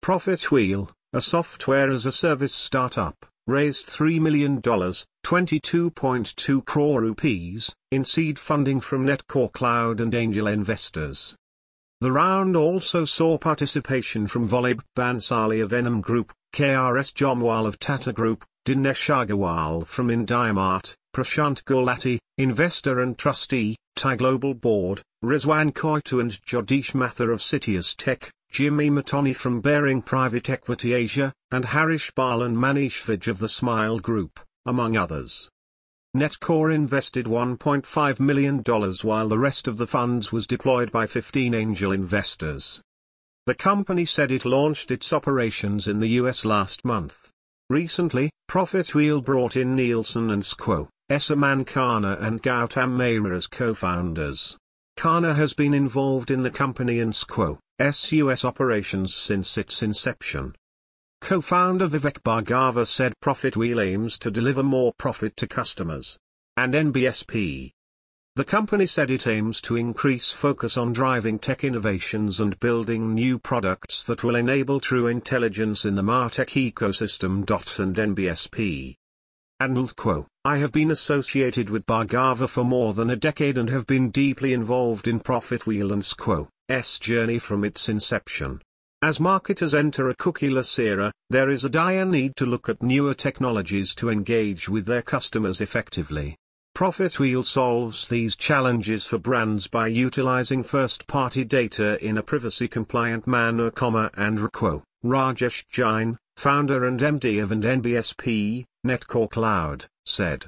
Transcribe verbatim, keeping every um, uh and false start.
Profit Wheel, a software-as-a-service startup, raised three million dollars, twenty-two point two crore rupees, in seed funding from Netcore Cloud and angel investors. The round also saw participation from Volib Bansali of Enam Group, K R S Jomwal of Tata Group, Dinesh Agarwal from IndiaMart, Prashant Gulati, investor and trustee, Thai Global Board, Rizwan Koitu and Jodish Mathur of Citius Tech, Jimmy Matoni from Baring Private Equity Asia, and Harish Bal and Manish Vij of the Smile Group, among others. Netcore invested one point five million dollars while the rest of the funds was deployed by fifteen angel investors. The company said it launched its operations in the U S last month. Recently, Profit Wheel brought in Nielsen and Squo, Esaman Khanna and Gautam Mehra as co-founders. Khanna has been involved in the company and Squo's U S operations since its inception. Co-founder Vivek Bhargava said Profit Wheel aims to deliver more profit to customers. And N B S P. The company said it aims to increase focus on driving tech innovations and building new products that will enable true intelligence in the MarTech ecosystem. And N B S P. And Quo, I have been associated with Bhargava for more than a decade and have been deeply involved in Profit Wheel and Squo's journey from its inception. As marketers enter a cookieless era, there is a dire need to look at newer technologies to engage with their customers effectively. Profit Wheel solves these challenges for brands by utilizing first-party data in a privacy-compliant manner, and Rquo, Rajesh Jain, founder and M D of and N B S P, Netcore Cloud, said.